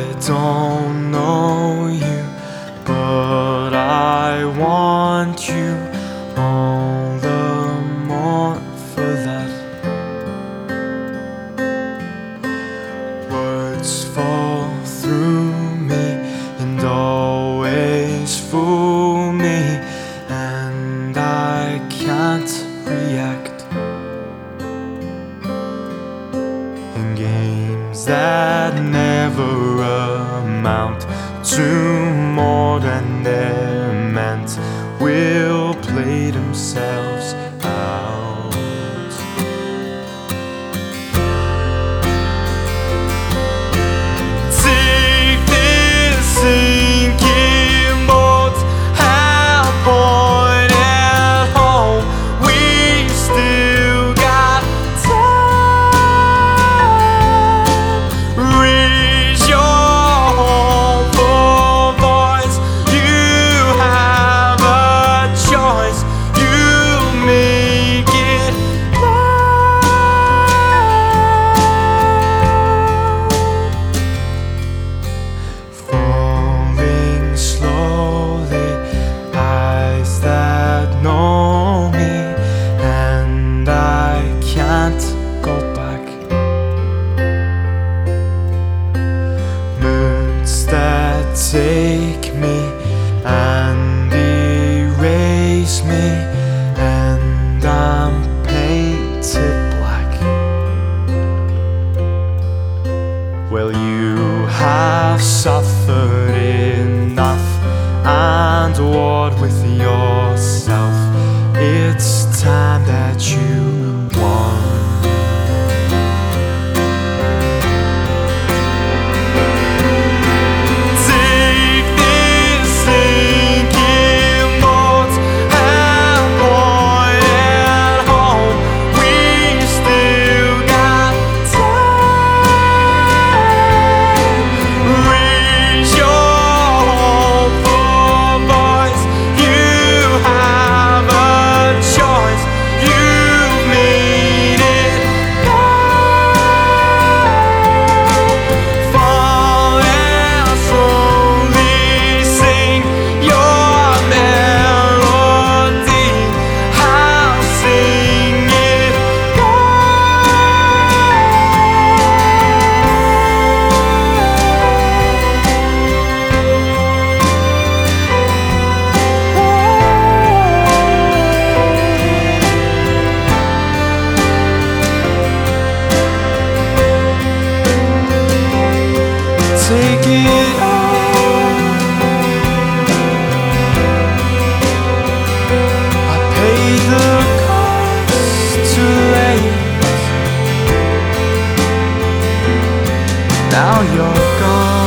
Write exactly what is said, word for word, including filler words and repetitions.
I don't know you, but I want you all the more for that. Words fall through me and always fool me, and I can't react in games that never amount to more than they're meant will play themselves out. Take this sinking boat and point it home. We still got time. Raise your hopeful voice. You have a choice. You make it loud. Falling slowly, eyes that know me, and I can't go back. Moods that take me and erase me, and I'm painted black. Well, you have suffered enough and warred with yourself. It's time that you won. Take this sinking boat and point it home. We still got time. Raise your hopeful voice. You have a choice. You've made it loud. Fall and slowly sing your melody. I'll sing it Take it all. I paid the cost too late. Now you're gone.